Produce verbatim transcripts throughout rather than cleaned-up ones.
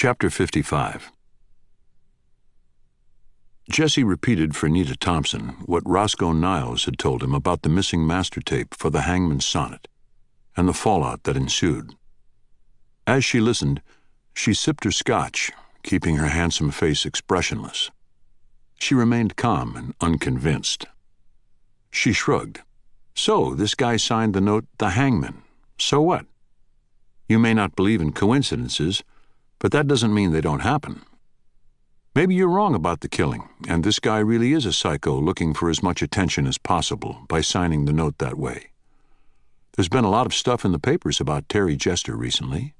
Chapter fifty-five. Jesse repeated for Nita Thompson what Roscoe Niles had told him about the missing master tape for the Hangman's Sonnet and the fallout that ensued. As she listened, she sipped her scotch, keeping her handsome face expressionless. She remained calm and unconvinced. She shrugged. So, this guy signed the note, The Hangman. So what? You may not believe in coincidences, but that doesn't mean they don't happen. Maybe you're wrong about the killing, and this guy really is a psycho looking for as much attention as possible by signing the note that way. There's been a lot of stuff in the papers about Terry Jester recently.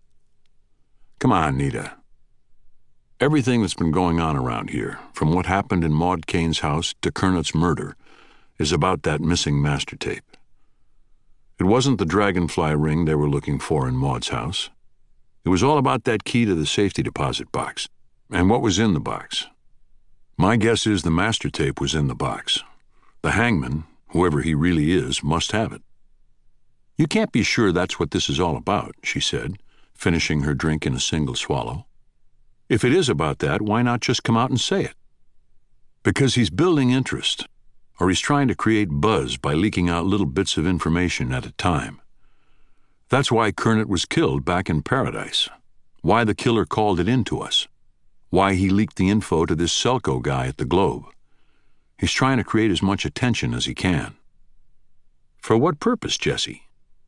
Come on, Nita. Everything that's been going on around here, from what happened in Maud Kane's house to Kernot's murder, is about that missing master tape. It wasn't the dragonfly ring they were looking for in Maud's house. It was all about that key to the safety deposit box, and what was in the box. My guess is the master tape was in the box. The hangman, whoever he really is, must have it. You can't be sure that's what this is all about, she said, finishing her drink in a single swallow. If it is about that, why not just come out and say it? Because he's building interest, or he's trying to create buzz by leaking out little bits of information at a time. That's why Kernot was killed back in Paradise, why the killer called it in to us, why he leaked the info to this Selko guy at the Globe. He's trying to create as much attention as he can. For what purpose, Jesse?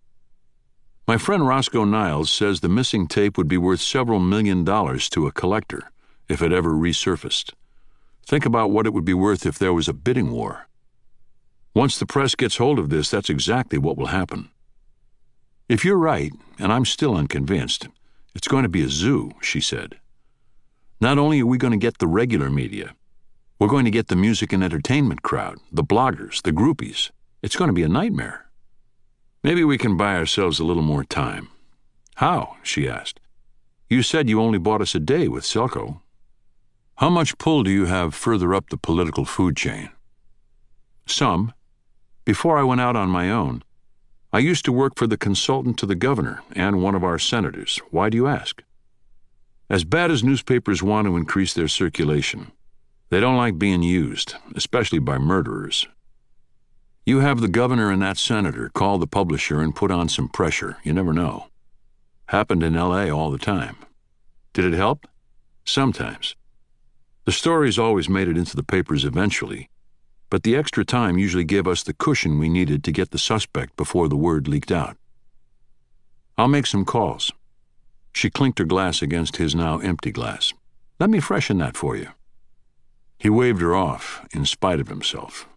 My friend Roscoe Niles says the missing tape would be worth several million dollars to a collector if it ever resurfaced. Think about what it would be worth if there was a bidding war. Once the press gets hold of this, that's exactly what will happen. If you're right, and I'm still unconvinced, it's going to be a zoo, she said. Not only are we going to get the regular media, we're going to get the music and entertainment crowd, the bloggers, the groupies. It's going to be a nightmare. Maybe we can buy ourselves a little more time. How? She asked. You said you only bought us a day with Selko. How much pull do you have further up the political food chain? Some. Before I went out on my own, I used to work for the consultant to the governor and one of our senators. Why do you ask? As bad as newspapers want to increase their circulation, they don't like being used, especially by murderers. You have the governor and that senator call the publisher and put on some pressure. You never know. Happened in L A all the time. Did it help? Sometimes. The stories always made it into the papers eventually, but the extra time usually gave us the cushion we needed to get the suspect before the word leaked out. I'll make some calls. She clinked her glass against his now empty glass. Let me freshen that for you. He waved her off, in spite of himself.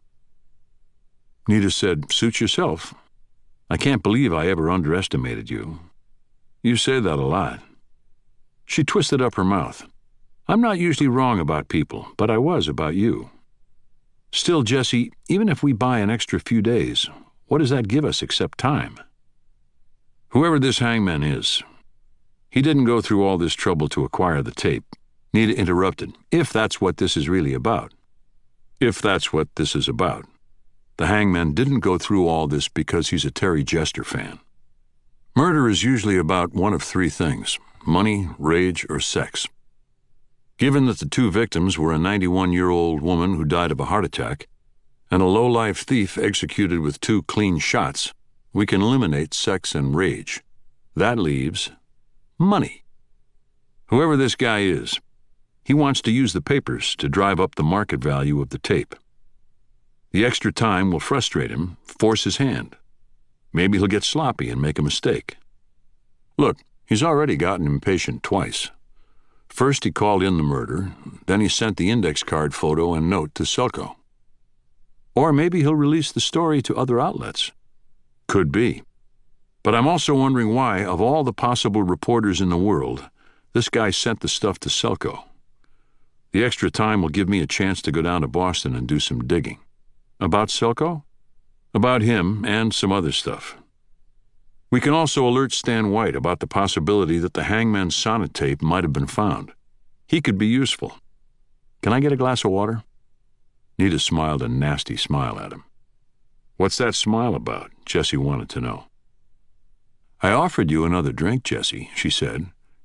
Nita said, Suit yourself. I can't believe I ever underestimated you. You say that a lot. She twisted up her mouth. I'm not usually wrong about people, but I was about you. Still, Jesse, even if we buy an extra few days, what does that give us except time? Whoever this hangman is, he didn't go through all this trouble to acquire the tape. Nita interrupted. If that's what this is really about. If that's what this is about. The hangman didn't go through all this because he's a Terry Jester fan. Murder is usually about one of three things: money, rage, or sex. Given that the two victims were a ninety-one-year-old woman who died of a heart attack and a low-life thief executed with two clean shots, we can eliminate sex and rage. That leaves money. Whoever this guy is, he wants to use the papers to drive up the market value of the tape. The extra time will frustrate him, force his hand. Maybe he'll get sloppy and make a mistake. Look, he's already gotten impatient twice. First he called in the murder, then he sent the index card photo and note to Selko. Or maybe he'll release the story to other outlets. Could be. But I'm also wondering why, of all the possible reporters in the world, this guy sent the stuff to Selko. The extra time will give me a chance to go down to Boston and do some digging. About Selko? About him and some other stuff. We can also alert Stan White about the possibility that the Hangman's Sonnet tape might have been found. He could be useful. Can I get a glass of water? Nita smiled a nasty smile at him. What's that smile about? Jesse wanted to know. I offered you another drink, Jesse, she said,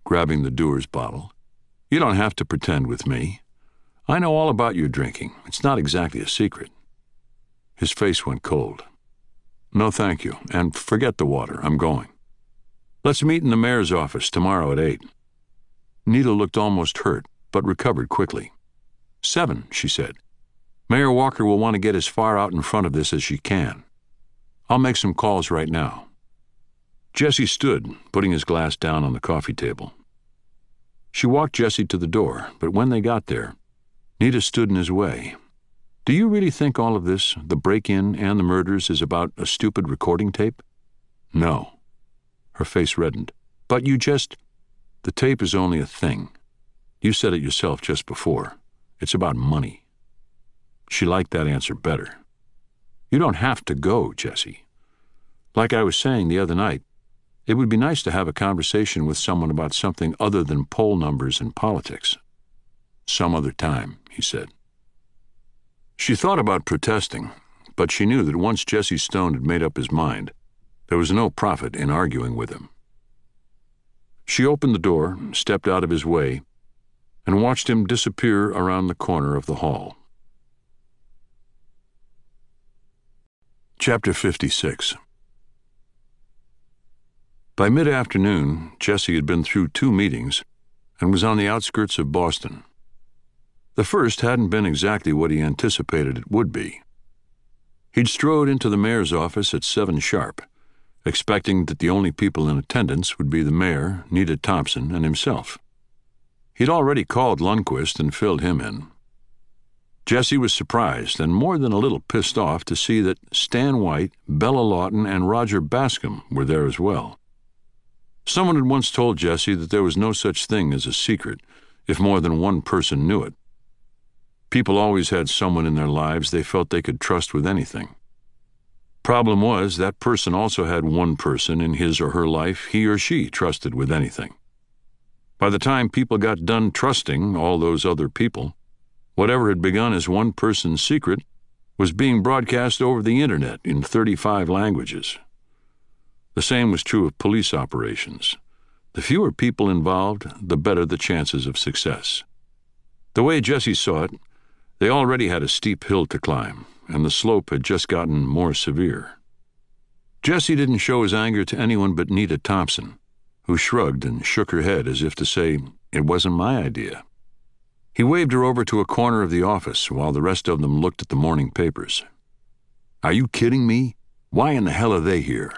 grabbing the Dewar's bottle. "You don't have to pretend with me. I know all about your drinking. It's not exactly a secret." His face went cold. "No, thank you, and forget the water. I'm going. Let's meet in the mayor's office tomorrow at eight. Nita looked almost hurt, but recovered quickly. "Seven," she said. "Mayor Walker will want to get as far out in front of this as she can. I'll make some calls right now." Jesse stood, putting his glass down on the coffee table. She walked Jesse to the door, but when they got there, Nita stood in his way. "Do you really think all of this, the break-in and the murders, is about a stupid recording tape?" "No." Her face reddened. "But you just—" "The tape is only a thing. You said it yourself just before. It's about money." She liked that answer better. "You don't have to go, Jesse. Like I was saying the other night, it would be nice to have a conversation with someone about something other than poll numbers and politics." "Some other time," he said. She thought about protesting, but she knew that once Jesse Stone had made up his mind, there was no profit in arguing with him. She opened the door, stepped out of his way, and watched him disappear around the corner of the hall. Chapter fifty-six. By mid-afternoon, Jesse had been through two meetings and was on the outskirts of Boston. The first hadn't been exactly what he anticipated it would be. He'd strode into the mayor's office at seven sharp, expecting that the only people in attendance would be the mayor, Nita Thompson, and himself. He'd already called Lundquist and filled him in. Jesse was surprised and more than a little pissed off to see that Stan White, Bella Lawton, and Roger Bascom were there as well. Someone had once told Jesse that there was no such thing as a secret if more than one person knew it. People always had someone in their lives they felt they could trust with anything. Problem was, that person also had one person in his or her life he or she trusted with anything. By the time people got done trusting all those other people, whatever had begun as one person's secret was being broadcast over the internet in thirty-five languages. The same was true of police operations. The fewer people involved, the better the chances of success. The way Jesse saw it, they already had a steep hill to climb, and the slope had just gotten more severe. Jesse didn't show his anger to anyone but Nita Thompson, who shrugged and shook her head as if to say, "It wasn't my idea." He waved her over to a corner of the office while the rest of them looked at the morning papers. "Are you kidding me? Why in the hell are they here?"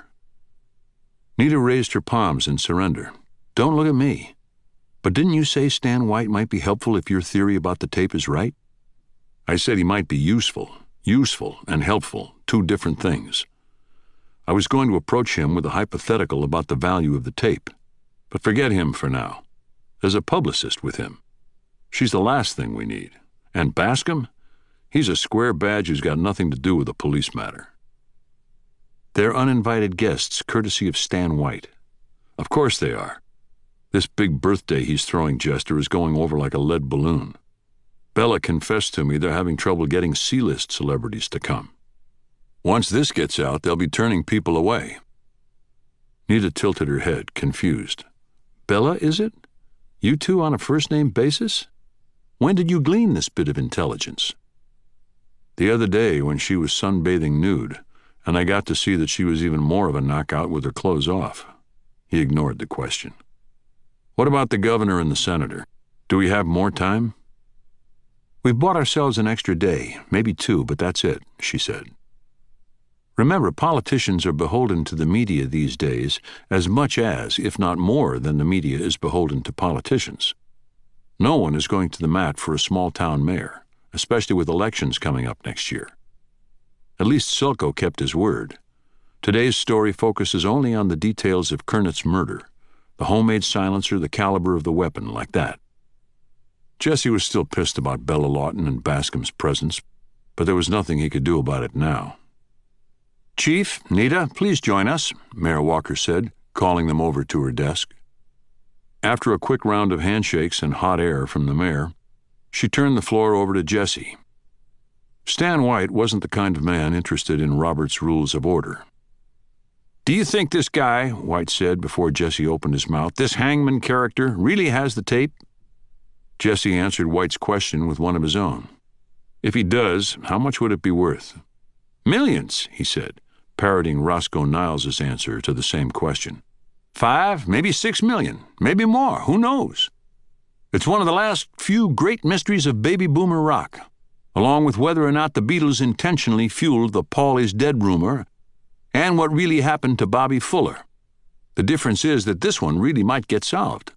Nita raised her palms in surrender. "Don't look at me. But didn't you say Stan White might be helpful if your theory about the tape is right?" "I said he might be useful. Useful and helpful, two different things. I was going to approach him with a hypothetical about the value of the tape. But forget him for now. There's a publicist with him. She's the last thing we need. And Bascom? He's a square badge who's got nothing to do with a police matter." They're uninvited guests, courtesy of Stan White. Of course they are. This big birthday he's throwing Jester is going over like a lead balloon. Bella confessed to me they're having trouble getting C-list celebrities to come. Once this gets out, they'll be turning people away. Nita tilted her head, confused. "Bella, is it? You two on a first-name basis? When did you glean this bit of intelligence?" "The other day when she was sunbathing nude, and I got to see that she was even more of a knockout with her clothes off." He ignored the question. "What about the governor and the senator? Do we have more time?" "We've bought ourselves an extra day, maybe two, but that's it," she said. Remember, politicians are beholden to the media these days as much as, if not more than the media is beholden to politicians. No one is going to the mat for a small-town mayor, especially with elections coming up next year. At least Sulko kept his word. Today's story focuses only on the details of Kernett's murder, the homemade silencer, the caliber of the weapon, like that. Jesse was still pissed about Bella Lawton and Bascom's presence, but there was nothing he could do about it now. "Chief, Nita, please join us," Mayor Walker said, calling them over to her desk. After a quick round of handshakes and hot air from the mayor, she turned the floor over to Jesse. Stan White wasn't the kind of man interested in Robert's Rules of Order. "Do you think this guy," White said before Jesse opened his mouth, "this hangman character really has the tape?" Jesse answered White's question with one of his own. "If he does, how much would it be worth?" "Millions," he said, parroting Roscoe Niles's answer to the same question. "Five, maybe six million, maybe more, who knows? It's one of the last few great mysteries of baby boomer rock, along with whether or not the Beatles intentionally fueled the Paul is dead rumor and what really happened to Bobby Fuller. The difference is that this one really might get solved."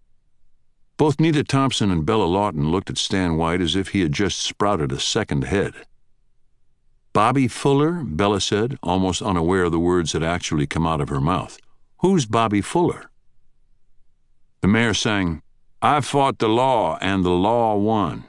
Both Nita Thompson and Bella Lawton looked at Stan White as if he had just sprouted a second head. "Bobby Fuller?" Bella said, almost unaware the words had actually come out of her mouth. "Who's Bobby Fuller?" The mayor sang, "I fought the law and the law won."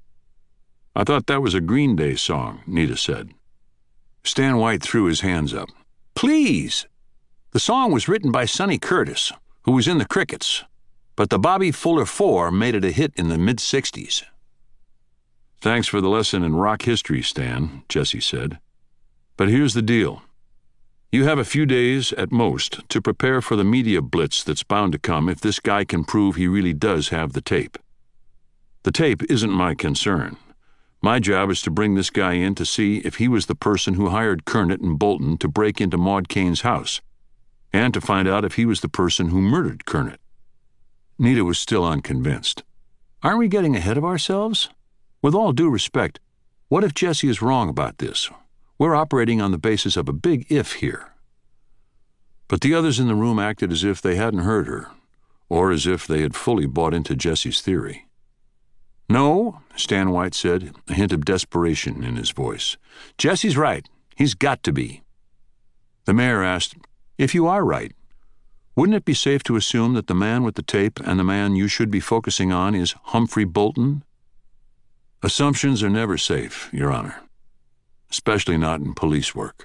"I thought that was a Green Day song," Nita said. Stan White threw his hands up. "Please! The song was written by Sonny Curtis, who was in the Crickets, but the Bobby Fuller Four made it a hit in the mid-sixties. "Thanks for the lesson in rock history, Stan," Jesse said. "But here's the deal. You have a few days, at most, to prepare for the media blitz that's bound to come if this guy can prove he really does have the tape. The tape isn't my concern. My job is to bring this guy in to see if he was the person who hired Kernet and Bolton to break into Maud Kane's house, and to find out if he was the person who murdered Kernet." Nita was still unconvinced. "Aren't we getting ahead of ourselves? With all due respect, what if Jesse is wrong about this? We're operating on the basis of a big if here." But the others in the room acted as if they hadn't heard her, or as if they had fully bought into Jesse's theory. "No," Stan White said, a hint of desperation in his voice. "Jesse's right. He's got to be." The mayor asked, "If you are right, wouldn't it be safe to assume that the man with the tape and the man you should be focusing on is Humphrey Bolton?" "Assumptions are never safe, Your Honor, especially not in police work."